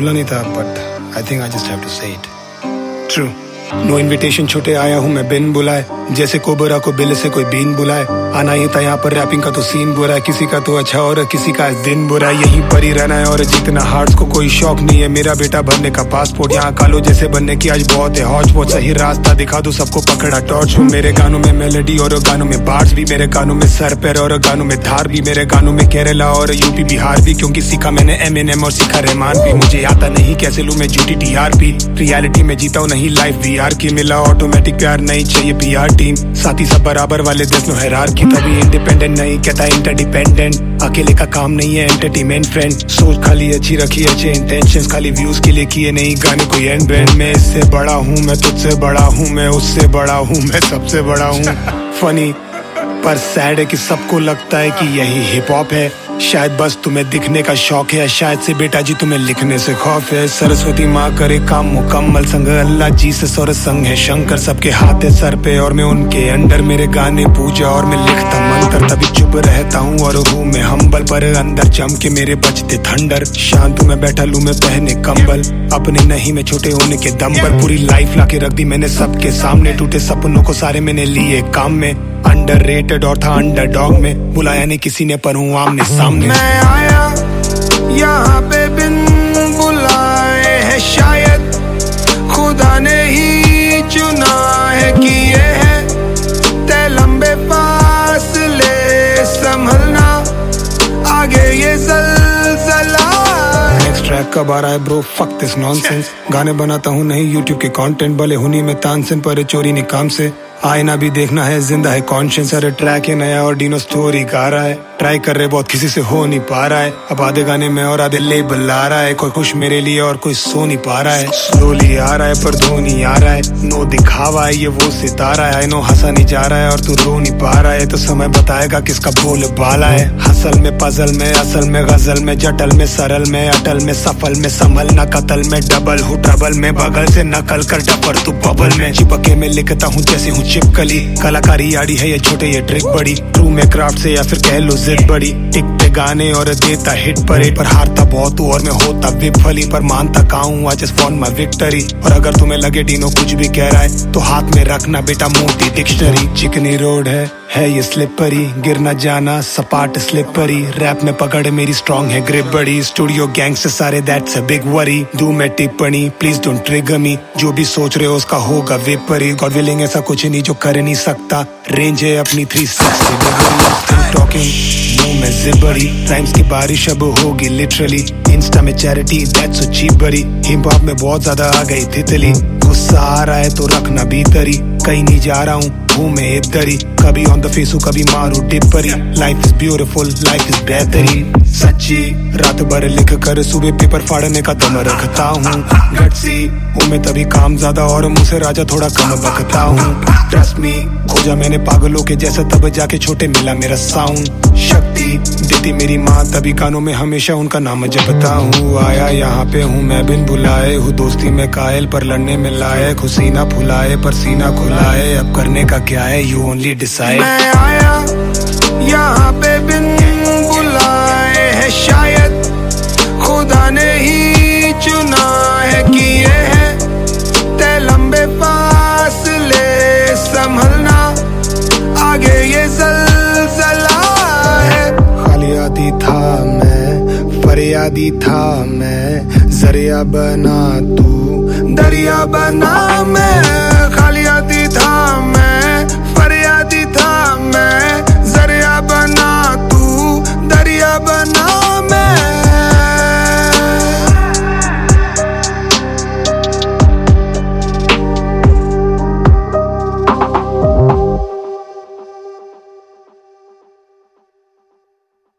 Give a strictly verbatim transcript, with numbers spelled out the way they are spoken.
बोलना नहीं था, but I think I just have to say it. True. No invitation छोटे आया हूँ मैं बिन बुलाए, जैसे कोबरा को बिल से कोई बीन बुलाए. आना ही था यहाँ पर रैपिंग का तो सीन बुरा है, किसी का तो अच्छा और किसी का दिन बुरा है. यहीं पर ही रहना है और जीतना हार्ट्स को कोई शौक नहीं है. मेरा बेटा भरने का पासपोर्ट, यहाँ कालो जैसे बनने की आज बहुत है हौच पौच. सही रास्ता दिखा दो सबको पकड़ा टॉर्च. मेरे गानों में मेलोडी और गानों में बार्ड्स भी, मेरे गानों में सर पैर और गानों में धार भी, मेरे गानों में केरला और यूपी बिहार भी. क्योंकि सीखा मैंने एमिनेम और सीखा रहमान भी. मुझे आता नहीं कैसे लूं मैं झूठी टीआरपी, रियलिटी में जीता हूं नहीं लाइफ वीआर की. मिला ऑटोमेटिक प्यार नहीं चाहिए पीआर टीम, साथी सब बराबर वाले देश नो हायरार्की. तभी इंडिपेंडेंट नहीं कहता इंटरडिपेंडेंट, अकेले का काम नहीं है एंटरटेनमेंट फ्रेंड. सोच खाली अच्छी रखी अच्छे इंटेंशंस, खाली व्यूज के लिए किए नहीं गाने कोई एंड बैंड. मैं इससे बड़ा हूँ, मैं तुझसे बड़ा हूँ, मैं उससे बड़ा हूँ, मैं सबसे बड़ा हूँ. फनी पर सैड है कि सबको लगता है कि यही हिप हॉप है. शायद बस तुम्हें दिखने का शौक है, शायद से बेटा जी तुम्हें लिखने से खौफ है. सरस्वती माँ करे काम मुकम्मल, संग अल्लाह जी से सौर संग है शंकर. सबके हाथ है सर पे और मैं उनके अंडर, मेरे गाने पूजा और मैं लिखता मंत्र. तभी चुप रहता हूँ और हूँ मैं हम्बल, पर अंदर जम के मेरे बजते थंडर. शांत मैं बैठा लूं मैं पहने कंबल, अपने नहीं मैं छोटे होने के दम पर. पूरी लाइफ लाके रख दी मैंने सबके सामने, टूटे सपनों को सारे मैंने लिए काम में. अंडररेटेड और था अंडरडॉग में, बुलाया नहीं किसी ने पर हूँ आमने सामने. मैं आया यहाँ पे बिन बुलाए है, शायद खुदा ने ही चुना है कि ये है तय लंबे फासले संभलना, आगे ये ज़लज़ला. नेक्स्ट ट्रैक कब आ रहा है ब्रो, फक दिस नॉनसेंस. गाने बनाता हूँ नहीं यूट्यूब के कंटेंट, भले हुनी में तानसेन पर चोरी नहीं काम से. आईना भी देखना है, जिंदा है कॉन्शियस. अरे ट्रैक है नया और डीनो स्टोरी गा रहा है, ट्राई कर रहे बहुत किसी से हो नहीं पा रहा है. अब आधे गाने में और आधे लेबल आ रहा है, कोई खुश मेरे लिए और कोई सो नहीं पा रहा है. स्लोली आ रहा है पर धोनी आ रहा है, नो दिखावा है ये वो सितारा है. आई नो हंसा नहीं जा रहा है और तू रो नहीं पा रहा है, तो समय बताएगा किसका बोल बाला है. हसल में पजल में असल में गजल में, जटल में सरल में अटल में, सफल में संभलना कतल में, डबल हूँ ट्रबल में, बगल से नकल कर डपर तू बबल में. चिपके में लिखता हूँ जैसे हूँ चिपकली, कलाकारी आड़ी है ये छोटे ये ट्रिक बड़ी. ट्रू में क्राफ्ट से या फिर कह लो जिद बड़ी, टिक पे गाने और देता हिट परे. पर हारता बहुत हूँ और मैं होता विफली, पर मानता काऊँ I just want my victory. और अगर तुम्हें लगे डीनो कुछ भी कह रहा है तो हाथ में रखना बेटा मोटी डिक्शनरी. चिकनी रोड है है ये स्लिपरी, गिर न जाना सपाट स्लिपरी. रैप में पकड़ मेरी स्ट्रॉन्ग है ग्रिप बड़ी, स्टूडियो गैंग से सारे दैट्स अ बिग वरी. दू मैं टिप्पणी प्लीज डोंट ट्रिगर मी, जो भी सोच रहे हो उसका होगा विपरीत. गॉड विलिंग ऐसा कुछ नहीं जो कर नहीं सकता, रेंज है अपनी थ्री सिक्सटी. टॉकिंग मुंह में जिबरी, राइम्स की बारिश अब होगी लिटरली. इंस्टा में चैरिटी दैट्स सो चीप बड़ी, हिप हॉप में बहुत ज्यादा आ गई तितली. गुस्सा आ रहा है तो रखना भीतरी, कहीं नहीं जा रहा हूँ हूँ मैं इधर ही. कभी ऑन द फेस हूँ कभी मारू टिप्परी. Life is beautiful life is बेहतरीन सच्ची. रात भर लिख कर सुबह पेपर फाड़ने का दम रखता हूँ. गट्सी हूँ मैं तभी काम ज्यादा और मुझसे राजा थोड़ा कम बकता हूँ. ट्रस्ट मी खोजा मैंने पागलों के जैसा, तब जाके छोटे मिला मेरा साउंड. शक्ति देती मेरी माँ तभी कानों में हमेशा उनका नाम जपता हूँ. आया यहाँ पे हूँ मैं बिन बुलाए, हूँ दोस्ती में कायल पर लड़ने में लायक. हुसीना फुलाए पर सीना खुलाए, अब करने का क्या है यू ओनली डिसाइड. मैं आया यहाँ पे बिन बुलाए है, शायद खुदा ने ही चुना है कि ये है तय लंबे फासले संभलना, आगे ये ज़लज़ला है. खाली आदि था मैं फरियादी था मैं, जरिया बना तू दरिया बना मैं. खाली आदि था मैं